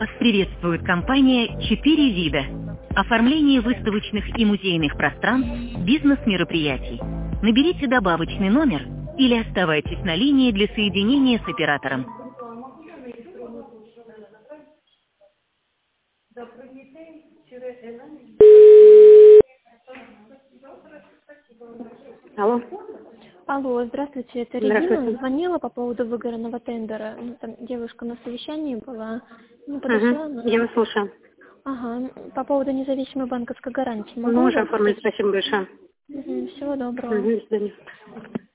Вас приветствует компания «Четыре вида». Оформление выставочных и музейных пространств, бизнес-мероприятий. Наберите добавочный номер или оставайтесь на линии для соединения с оператором. Алло. Алло, здравствуйте, это Регина. Здравствуйте. Звонила по поводу выигранного тендера. Там девушка на совещании была. Подошла. Я вас слушаю. Ага, по поводу независимой банковской гарантии. Мы уже оформили, спасибо большое. Всего доброго. До свидания.